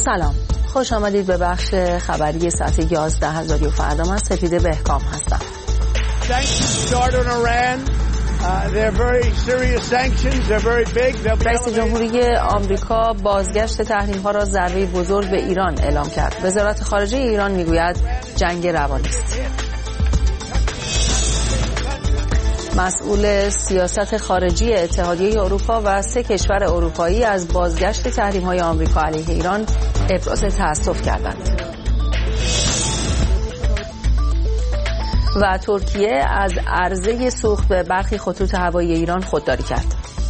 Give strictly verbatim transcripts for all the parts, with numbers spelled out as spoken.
سلام، خوش آمدید به بخش خبری ساعت یازده از رادیو فردا. من سپیده بهکام هستم. رئیس جمهوری آمریکا بازگشت تحریم‌ها را ضربه بزرگ به ایران اعلام کرد. وزارت خارجه ایران میگوید جنگ روانی است. مسئول سیاست خارجی اتحادیه اروپا و سه کشور اروپایی از بازگشت تحریم‌های آمریکا علیه ایران ابراز تأسف کردند. و ترکیه از عرضه سوخت به برخی خطوط هوایی ایران خودداری کرد.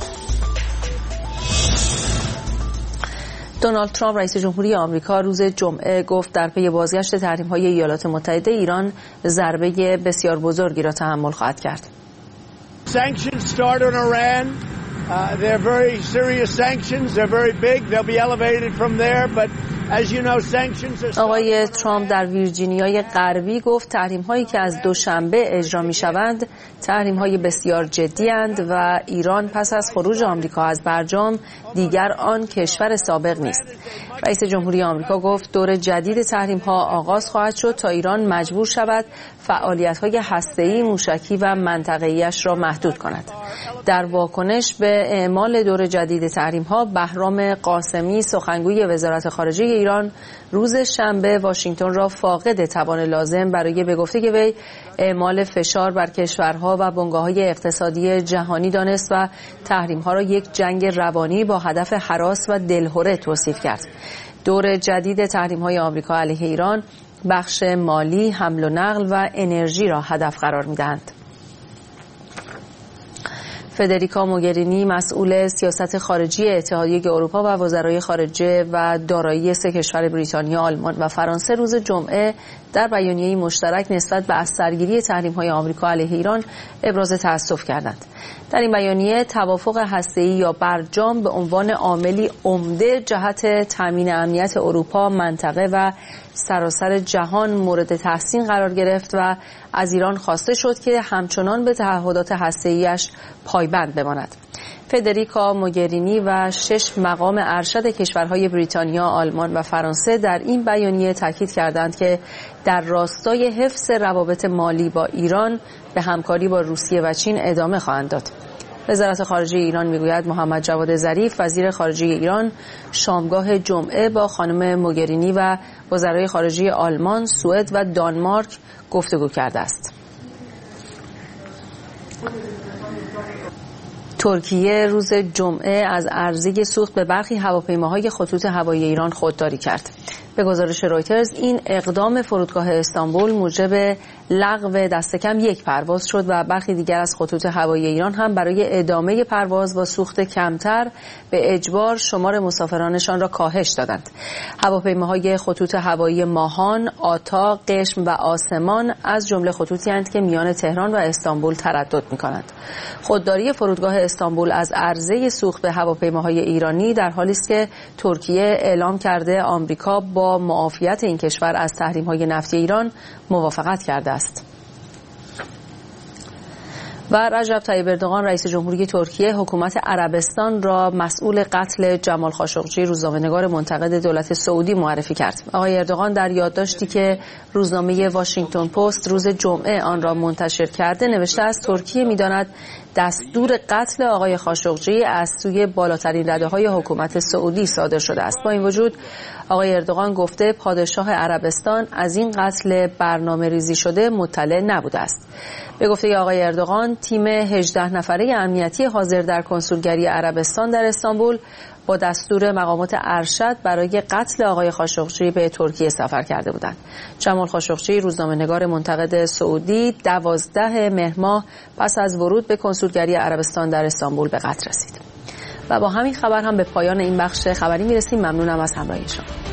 دونالد ترامپ رئیس جمهوری آمریکا روز جمعه گفت در پی بازگشت تحریم‌های ایالات متحده ایران ضربه بسیار بزرگی را تحمل خواهد کرد. Sanctions start on Iran. Uh, they're very serious sanctions. They're very big. They'll be elevated from there. But as you know, sanctions are. آقای ترامپ در ویرجینیای غربی گفت تحریم‌هایی که از دوشنبه اجرا می‌شوند تحریم‌های بسیار جدی‌اند و ایران پس از خروج آمریکا از برجام دیگر آن کشور سابق نیست. رئیس جمهوری آمریکا گفت دور جدید تحریم‌ها آغاز خواهد شد تا ایران مجبور شود فعالیت‌های هسته‌ای، موشکی و منطقه‌ای‌اش را محدود کند. در واکنش به اعمال دور جدید تحریم‌ها، بهرام قاسمی سخنگوی وزارت خارجه ایران روز شنبه واشنگتن را فاقد توان لازم برای به گفته وی اعمال فشار بر کشورها و بنگاه‌های اقتصادی جهانی دانست و تحریم‌ها را یک جنگ روانی با هدف هراس و دلهره توصیف کرد. دور جدید تحریم‌های آمریکا علیه ایران بخش مالی، حمل و نقل و انرژی را هدف قرار می‌دهند. فدریکا موگرینی مسئول سیاست خارجی اتحادیه اروپا و وزرای خارجه و دارایی سه کشور بریتانیا، آلمان و فرانسه روز جمعه در بیانیه‌ای مشترک نسبت به از سرگیری تحریم‌های آمریکا علیه ایران ابراز تأسف کردند. در این بیانیه توافق هسته‌ای یا برجام به عنوان عاملی عمده جهت تامین امنیت اروپا، منطقه و سراسر جهان مورد تحسین قرار گرفت و از ایران خواسته شد که همچنان به تعهدات هسته‌ای‌اش پایبند بماند. فدریکا موگرینی و شش مقام ارشد کشورهای بریتانیا، آلمان و فرانسه در این بیانیه تاکید کردند که در راستای حفظ روابط مالی با ایران به همکاری با روسیه و چین ادامه خواهند داد. وزارت خارجه ایران میگوید محمد جواد ظریف وزیر خارجه ایران شامگاه جمعه با خانم موگرینی و وزرای خارجه آلمان، سوئد و دانمارک گفتگو کرده است. ترکیه روز جمعه از عرضه سوخت به برخی هواپیماهای خطوط هوایی ایران خودداری کرد. به گزارش رویترز این اقدام فرودگاه استانبول موجب لغو دست کم یک پرواز شد و برخی دیگر از خطوط هوایی ایران هم برای ادامه پرواز با سوخت کمتر به اجبار شمار مسافرانشان را کاهش دادند. هواپیماهای خطوط هوایی ماهان، آتا، قشم و آسمان از جمله خطوطی هستند که میان تهران و استانبول تردد می‌کنند. خودداری فرودگاه استانبول از عرضه سوخت به هواپیماهای ایرانی در حالی است که ترکیه اعلام کرده آمریکا با معافیت این کشور از تحریم‌های نفتی ایران موافقت کرده است. و رجب طیب اردوغان رئیس جمهوری ترکیه حکومت عربستان را مسئول قتل جمال خاشقجی روزنامه‌نگار منتقد دولت سعودی معرفی کرد. آقای اردوغان در یادداشتی که روزنامه واشنگتن پست روز جمعه آن را منتشر کرده نوشته است ترکیه می‌داند دستور قتل آقای خاشقجی از سوی بالاترین رده‌های حکومت سعودی صادر شده است. با این وجود آقای اردوغان گفته پادشاه عربستان از این قتل برنامه ریزی شده مطلع نبوده است. به گفته آقای اردوغان تیم هجده نفره امنیتی حاضر در کنسولگری عربستان در استانبول با دستور مقامات ارشد برای قتل آقای خاشقجی به ترکیه سفر کرده بودند. جمال خاشقجی روزنامه‌نگار منتقد سعودی دوازده مهر ماه پس از ورود به کنسولگری عربستان در استانبول به قتل رسید. و با همین خبر هم به پایان این بخش خبری میرسیم. ممنونم از همراهی شما.